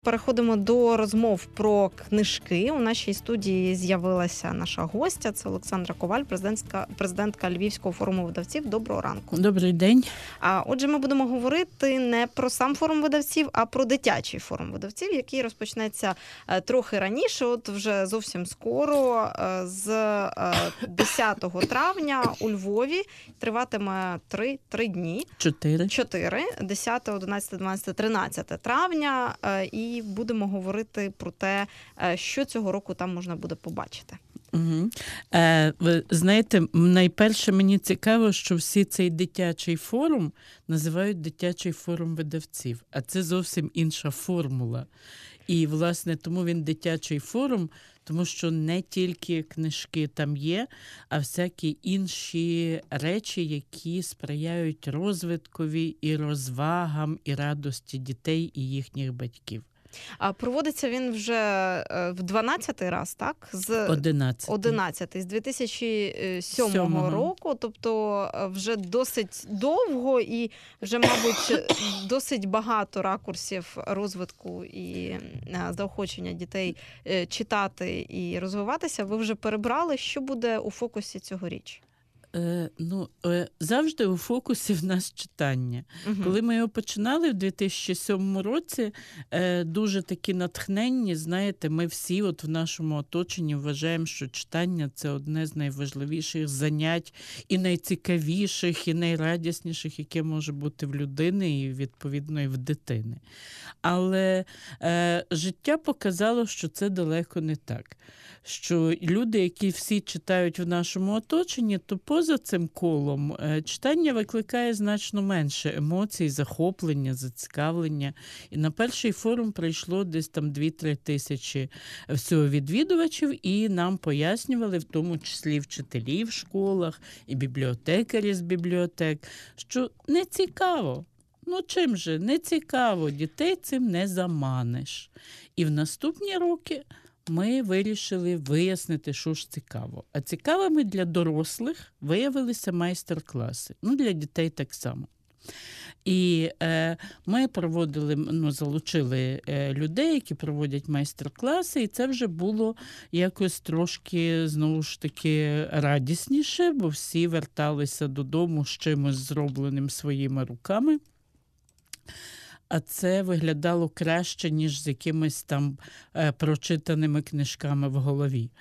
Переходимо до розмов про книжки. У нашій студії з'явилася наша гостя. Це Олександра Коваль, президентка Львівського форуму видавців. Доброго ранку. Добрий день. Отже, ми будемо говорити не про сам форум видавців, а про дитячий форум видавців, який розпочнеться трохи раніше, от вже зовсім скоро, з 10 травня у Львові. Триватиме 3 дні. 4. 10, 11, 12, 13 травня. І будемо говорити про те, що цього року там можна буде побачити. Угу. Ви знаєте, найперше мені цікаво, що всі цей дитячий форум називають дитячий форум видавців, а це зовсім інша формула. І, власне, тому він дитячий форум, тому що не тільки книжки там є, а всякі інші речі, які сприяють розвиткові і розвагам, і радості дітей і їхніх батьків. А проводиться він вже в 12-й раз, так? З 11-й, з 2007 року, тобто вже досить довго і вже, мабуть, досить багато ракурсів розвитку і заохочення дітей читати і розвиватися. Ви вже перебрали, що буде у фокусі цьогоріч? Завжди у фокусі в нас читання. Коли ми його починали в 2007 році, дуже такі натхненні, знаєте, ми всі от в нашому оточенні вважаємо, що читання – це одне з найважливіших занять і найцікавіших, і найрадісніших, яке може бути в людини і, відповідно, і в дитини. Але життя показало, що це далеко не так. Що люди, які всі читають в нашому оточенні, то поза цим колом читання викликає значно менше емоцій, захоплення, зацікавлення. І на перший форум прийшло десь там 2-3 тисячі всього відвідувачів, і нам пояснювали, в тому числі вчителі в школах, і бібліотекарі з бібліотек, що не цікаво. Чим же? Не цікаво. Дітей цим не заманиш. І в наступні роки ми вирішили вияснити, що ж цікаво. А цікавими для дорослих виявилися майстер-класи. Для дітей так само. І ми залучили людей, які проводять майстер-класи, і це вже було якось трошки, знову ж таки, радісніше, бо всі верталися додому з чимось зробленим своїми руками. А це виглядало краще, ніж з якимись там прочитаними книжками в голові.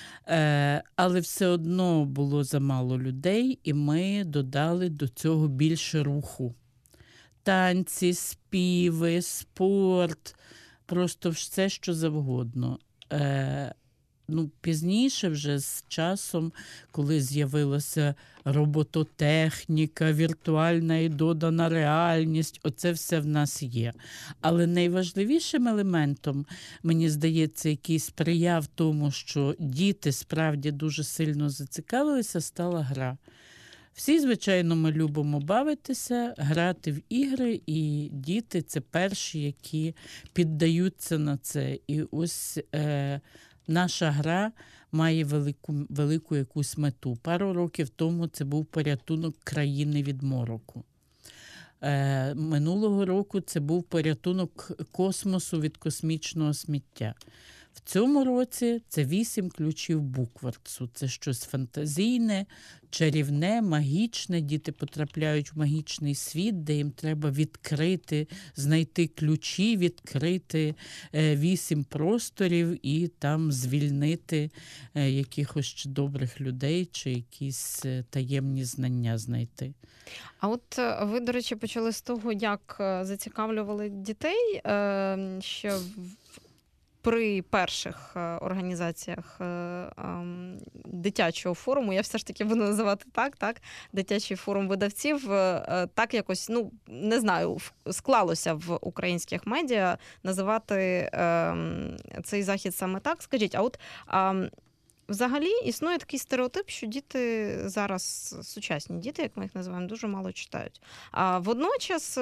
Але все одно було замало людей, і ми додали до цього більше руху. Танці, співи, спорт, просто все, що завгодно. Пізніше вже з часом, коли з'явилася робототехніка, віртуальна і додана реальність, оце все в нас є. Але найважливішим елементом, мені здається, який сприяв тому, що діти справді дуже сильно зацікавилися, стала гра. Всі, звичайно, ми любимо бавитися, грати в ігри, і діти – це перші, які піддаються на це. І ось наша гра має велику якусь мету. Пару років тому це був порятунок країни від мороку. Минулого року це був порятунок космосу від космічного сміття. В цьому році це 8 ключів Буквартсу. Це щось фантазійне, чарівне, магічне. Діти потрапляють в магічний світ, де їм треба відкрити, знайти ключі, відкрити 8 просторів і там звільнити якихось добрих людей чи якісь таємні знання знайти. А от ви, до речі, почали з того, як зацікавлювали дітей, що при перших організаціях дитячого форуму, я все ж таки буду називати так, дитячий форум видавців, так якось, не знаю, склалося в українських медіа називати цей захід саме так. Скажіть, а от взагалі існує такий стереотип, що діти зараз, сучасні діти, як ми їх називаємо, дуже мало читають. А водночас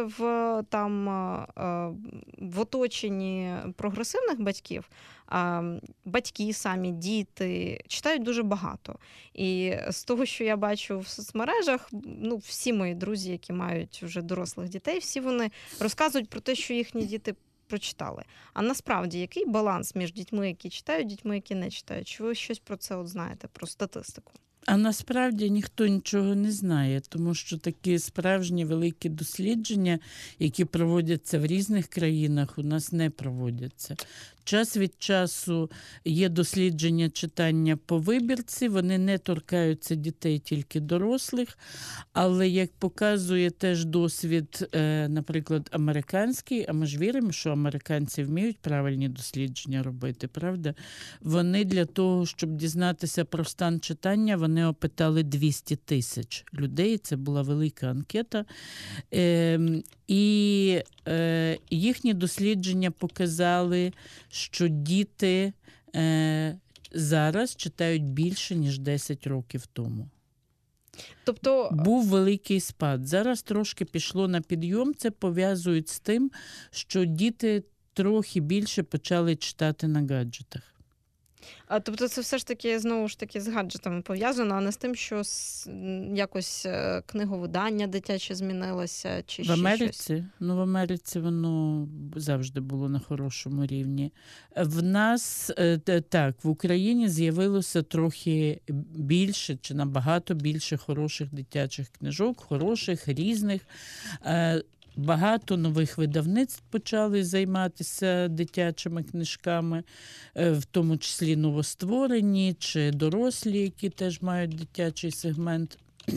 в оточенні прогресивних батьків батьки самі, діти читають дуже багато. І з того, що я бачу в соцмережах, всі мої друзі, які мають вже дорослих дітей, всі вони розказують про те, що їхні діти прочитали. А насправді, який баланс між дітьми, які читають, дітьми, які не читають? Чи ви щось про це знаєте, про статистику? А насправді ніхто нічого не знає, тому що такі справжні великі дослідження, які проводяться в різних країнах, у нас не проводяться. Час від часу є дослідження читання по вибірці, вони не торкаються дітей, тільки дорослих, але, як показує теж досвід, наприклад, американський, а ми ж віримо, що американці вміють правильні дослідження робити, правда? Вони для того, щоб дізнатися про стан читання, вони опитали 200 тисяч людей, це була велика анкета, і їхні дослідження показали, що діти зараз читають більше, ніж 10 років тому. Тобто був великий спад. Зараз трошки пішло на підйом. Це пов'язують з тим, що діти трохи більше почали читати на гаджетах. Тобто це все ж таки, знову ж таки, з гаджетами пов'язано, а не з тим, що якось книговидання дитяче змінилося, чи ще щось? В Америці воно завжди було на хорошому рівні. В нас, так, в Україні з'явилося трохи більше, чи набагато більше хороших дитячих книжок, хороших, різних. Багато нових видавництв почали займатися дитячими книжками, в тому числі новостворені чи дорослі, які теж мають дитячий сегмент.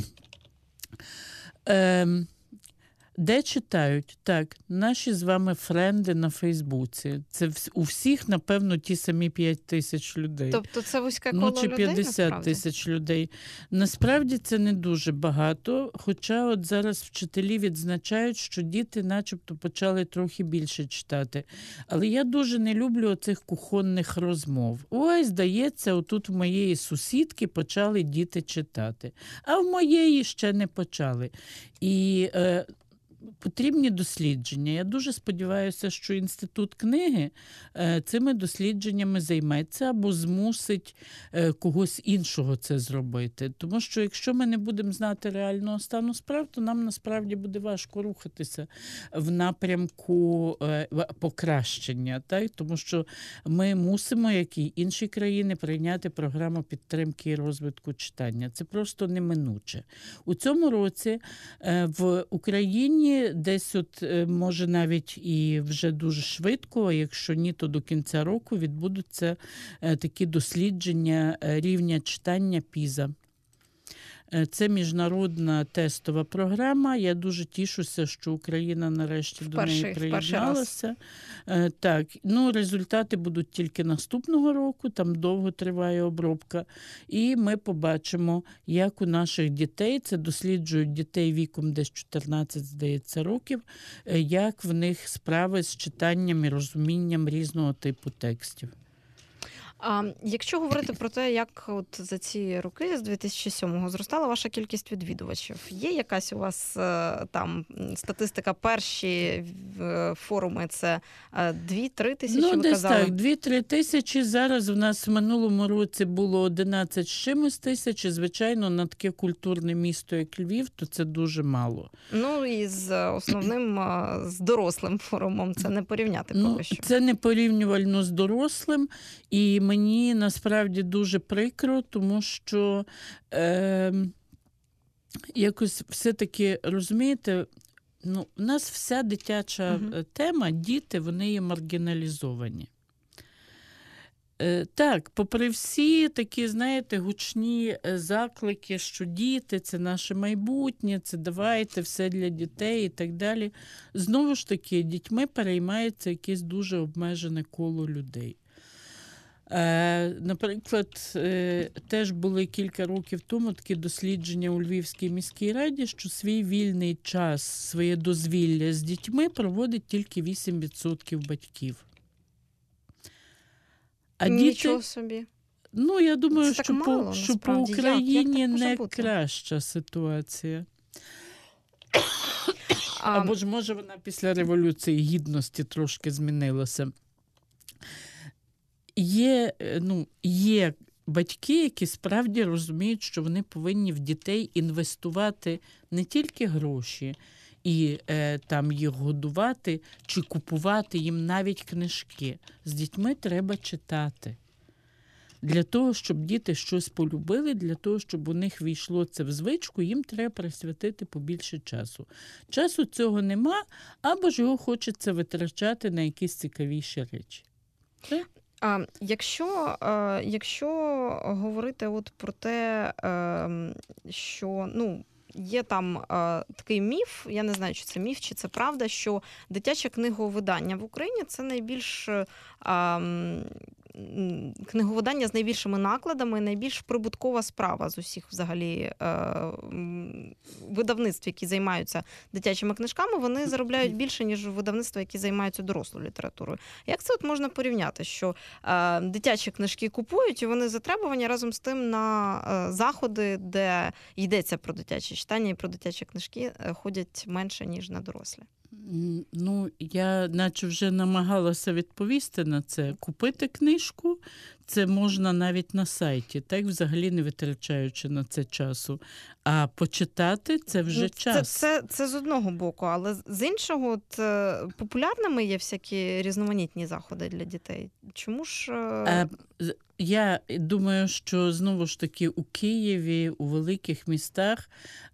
Де читають? Так, наші з вами френди на Фейсбуці. Це у всіх, напевно, ті самі 5 тисяч людей. Тобто це вузьке коло людей, чи 50 тисяч людей. Насправді це не дуже багато, хоча от зараз вчителі відзначають, що діти начебто почали трохи більше читати. Але я дуже не люблю оцих кухонних розмов. Ой, здається, отут в моєї сусідки почали діти читати, а в моєї ще не почали. І потрібні дослідження. Я дуже сподіваюся, що Інститут книги цими дослідженнями займеться або змусить когось іншого це зробити. Тому що якщо ми не будемо знати реального стану справ, то нам насправді буде важко рухатися в напрямку покращення. Так? Тому що ми мусимо, як і інші країни, прийняти програму підтримки і розвитку читання. Це просто неминуче. У цьому році в Україні десь може навіть і вже дуже швидко, якщо ні, то до кінця року відбудуться такі дослідження рівня читання PISA. Це міжнародна тестова програма. Я дуже тішуся, що Україна нарешті до неї приєдналася. Так, результати будуть тільки наступного року, там довго триває обробка. І ми побачимо, як у наших дітей, це досліджують дітей віком десь 14, здається, років, як в них справи з читанням і розумінням різного типу текстів. А якщо говорити про те, як за ці роки, з 2007-го, зростала ваша кількість відвідувачів, є якась у вас там статистика? Перші форуми – це 2-3 тисячі, ви казали? Так, 2-3 тисячі. Зараз в нас в минулому році було 11 з чимось тисяч. І, звичайно, на таке культурне місто, як Львів, то це дуже мало. І з основним, з дорослим форумом це не порівняти поки що. Це не порівнювально з дорослим. І мені насправді дуже прикро, тому що якось все-таки, розумієте, у нас вся дитяча тема, діти, вони є маргіналізовані. Так, попри всі такі, знаєте, гучні заклики, що діти – це наше майбутнє, це давайте все для дітей і так далі. Знову ж таки, дітьми переймається якесь дуже обмежене коло людей. Наприклад, теж були кілька років тому такі дослідження у Львівській міській раді, що свій вільний час, своє дозвілля з дітьми проводить тільки 8% батьків. А нічого собі. Я думаю, що мало, по Україні не краща ситуація. Або ж, може, вона після Революції Гідності трошки змінилася. Є батьки, які справді розуміють, що вони повинні в дітей інвестувати не тільки гроші, і там їх годувати чи купувати їм навіть книжки. З дітьми треба читати. Для того, щоб діти щось полюбили, для того, щоб у них війшло це в звичку, їм треба присвятити побільше часу. Часу цього нема, або ж його хочеться витрачати на якісь цікавіші речі. Якщо говорити от про те, що є там такий міф, я не знаю, чи це міф, чи це правда, що дитяче книговидання в Україні – це найбільш книговидання з найбільшими накладами, найбільш прибуткова справа з усіх взагалі видавництв, які займаються дитячими книжками, вони заробляють більше, ніж видавництва, які займаються дорослою літературою. Як це от можна порівняти, що дитячі книжки купують, і вони затребувані разом з тим на заходи, де йдеться про дитяче читання і про дитячі книжки, ходять менше, ніж на дорослі? Я наче вже намагалася відповісти на це. Купити книжку – це можна навіть на сайті, так взагалі не витрачаючи на це часу. А почитати – це вже час. Це з одного боку, але з іншого популярними є всякі різноманітні заходи для дітей. Чому ж... Я думаю, що знову ж таки у Києві, у великих містах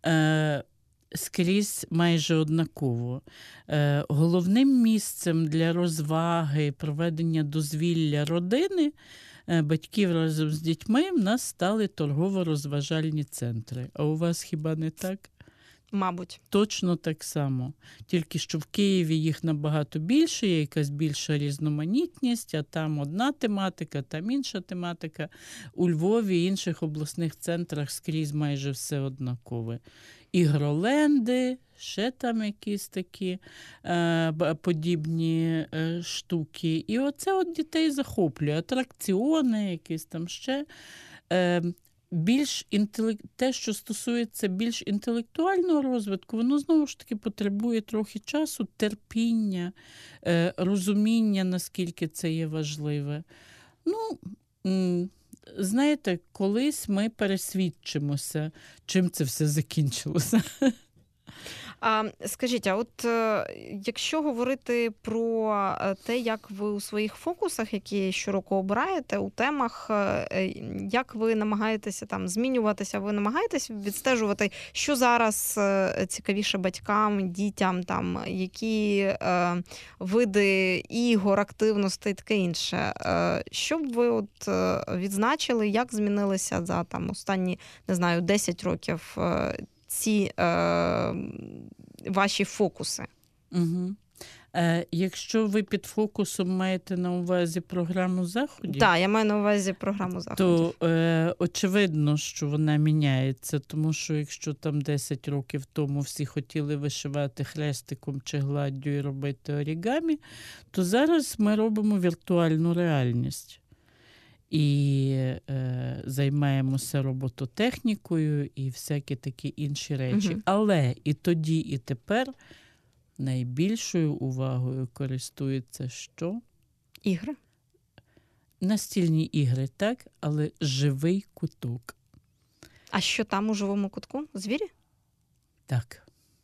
скрізь майже однаково. Головним місцем для розваги, проведення дозвілля родини, батьків разом з дітьми, в нас стали торгово-розважальні центри. А у вас хіба не так? Мабуть. Точно так само. Тільки що в Києві їх набагато більше, є якась більша різноманітність, а там одна тематика, там інша тематика. У Львові і інших обласних центрах скрізь майже все однакове. Ігроленди, ще там якісь такі подібні штуки. І оце от дітей захоплює. Атракціони, якісь там ще. Те, що стосується більш інтелектуального розвитку, воно знову ж таки потребує трохи часу, терпіння, розуміння, наскільки це є важливе. Знаєте, колись ми пересвідчимося, чим це все закінчилося. Скажіть, а от якщо говорити про те, як ви у своїх фокусах, які щороку обираєте, у темах, як ви намагаєтеся там змінюватися, ви намагаєтесь відстежувати, що зараз цікавіше батькам, дітям, там, які види ігор, активностей, таке інше. Що б ви от відзначили, як змінилися за там останні, не знаю, 10 років ці ваші фокуси? Угу. Якщо ви під фокусом маєте на увазі програму заходів? Так, я маю на увазі програму заходів. То очевидно, що вона міняється, тому що якщо там 10 років тому всі хотіли вишивати хрестиком чи гладдю і робити орігамі, то зараз ми робимо віртуальну реальність. І займаємося робототехнікою і всякі такі інші речі. Угу. Але і тоді, і тепер найбільшою увагою користується що? Ігри. Настільні ігри, так, але живий куток. А що там у живому кутку? Звірі? Так.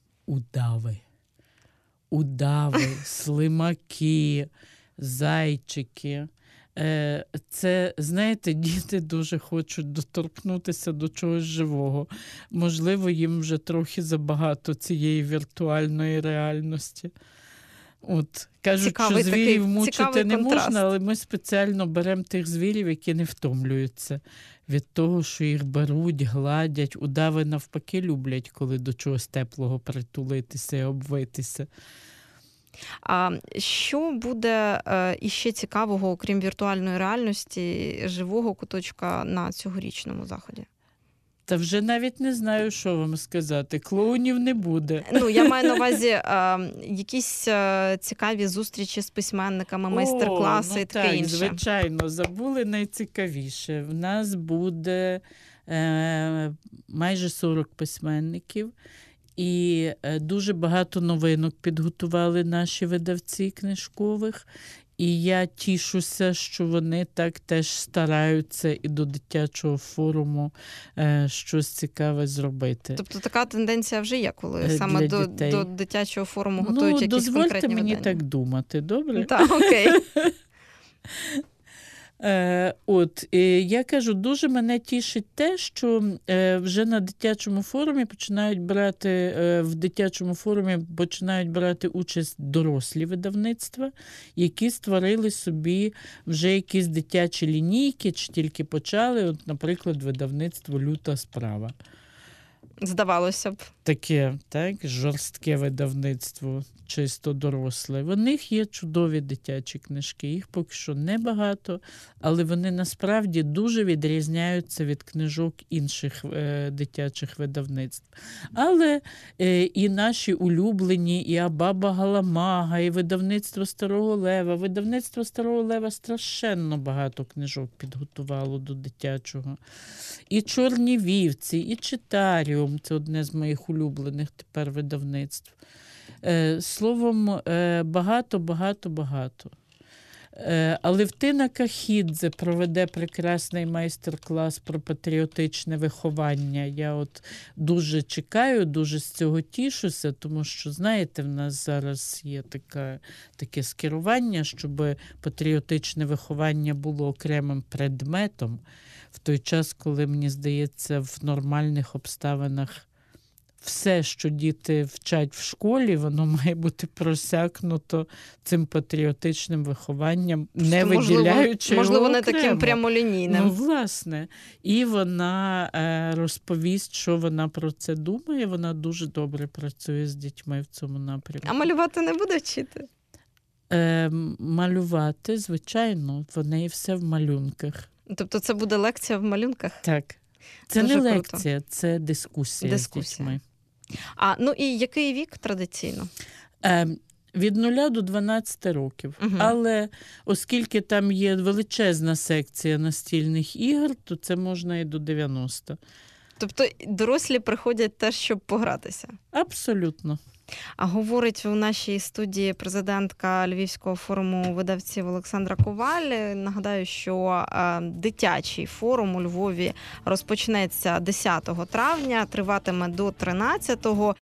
Удави, слимаки, зайчики. Це, знаєте, діти дуже хочуть доторкнутися до чогось живого. Можливо, їм вже трохи забагато цієї віртуальної реальності. От, кажуть, цікавий, що звірів мучити не контраст. можна, але ми спеціально беремо тих звірів, які не втомлюються від того, що їх беруть, гладять. Удави навпаки люблять, коли до чогось теплого притулитися і обвитися. А що буде іще цікавого, окрім віртуальної реальності, живого куточка на цьогорічному заході? Та вже навіть не знаю, що вам сказати. Клоунів не буде. Я маю на увазі якісь цікаві зустрічі з письменниками, майстер-класи і таке інше. Звичайно, забули найцікавіше. В нас буде майже 40 письменників. І дуже багато новинок підготували наші видавці книжкових. І я тішуся, що вони так теж стараються і до дитячого форуму щось цікаве зробити. Тобто така тенденція вже є, коли саме до дитячого форуму готують якісь конкретні видання? Дозвольте мені так думати, добре? Так, окей. Я кажу, дуже мене тішить те, що вже на дитячому форумі в дитячому форумі починають брати участь дорослі видавництва, які створили собі вже якісь дитячі лінійки, чи тільки почали, от, наприклад, видавництво «Люта справа». Здавалося б. Таке, так, жорстке видавництво, чисто доросле. В них є чудові дитячі книжки, їх поки що небагато, але вони насправді дуже відрізняються від книжок інших дитячих видавництв. Але і наші улюблені, і Абаба Галамага, і видавництво Старого Лева. Видавництво Старого Лева страшенно багато книжок підготувало до дитячого. І «Чорні вівці», і «Читаріум» – це одне з моїх улюблених тепер видавництв. Словом, багато. Алевтина Кахідзе проведе прекрасний майстер-клас про патріотичне виховання. Я от дуже чекаю, дуже з цього тішуся, тому що, знаєте, в нас зараз є таке скерування, щоб патріотичне виховання було окремим предметом, в той час, коли, мені здається, в нормальних обставинах все, що діти вчать в школі, воно має бути просякнуто цим патріотичним вихованням, не виділяючи його можливо, не окремо. таким прямолінійним. Ну, власне. І вона розповість, що вона про це думає. Вона дуже добре працює з дітьми в цьому напрямку. А малювати не буде вчити? Малювати, звичайно. В неї все в малюнках. Тобто це буде лекція в малюнках? Так. Це дуже не круто. лекція, це дискусія з дітьми. Ну і який вік традиційно? Від 0 до 12 років. Угу. Але оскільки там є величезна секція настільних ігор, то це можна і до 90. Тобто дорослі приходять теж, щоб погратися? Абсолютно. А говорить у нашій студії президентка Львівського форуму видавців Олександра Коваль. Нагадаю, що дитячий форум у Львові розпочнеться 10 травня, триватиме до 13-го.